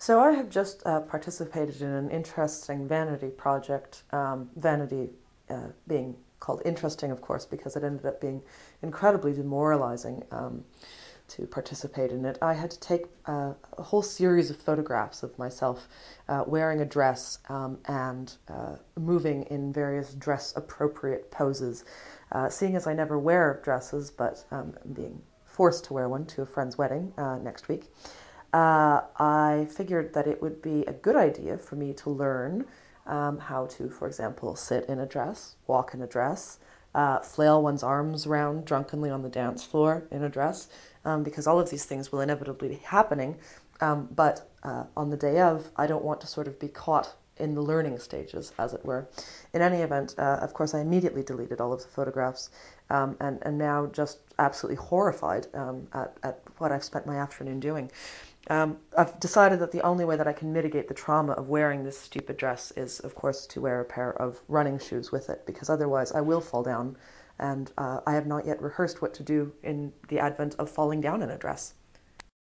So I have just participated in an interesting vanity project, vanity being called interesting, of course, because it ended up being incredibly demoralizing to participate in it. I had to take a whole series of photographs of myself wearing a dress and moving in various dress appropriate poses. Seeing as I never wear dresses, but being forced to wear one to a friend's wedding next week, I figured that it would be a good idea for me to learn how to, for example, sit in a dress, walk in a dress, flail one's arms around drunkenly on the dance floor in a dress, because all of these things will inevitably be happening. But on the day of, I don't want to sort of be caught in the learning stages, as it were. In any event, of course, I immediately deleted all of the photographs and now just absolutely horrified at what I've spent my afternoon doing. I've decided that the only way that I can mitigate the trauma of wearing this stupid dress is, of course, to wear a pair of running shoes with it, because otherwise I will fall down, and I have not yet rehearsed what to do in the advent of falling down in a dress.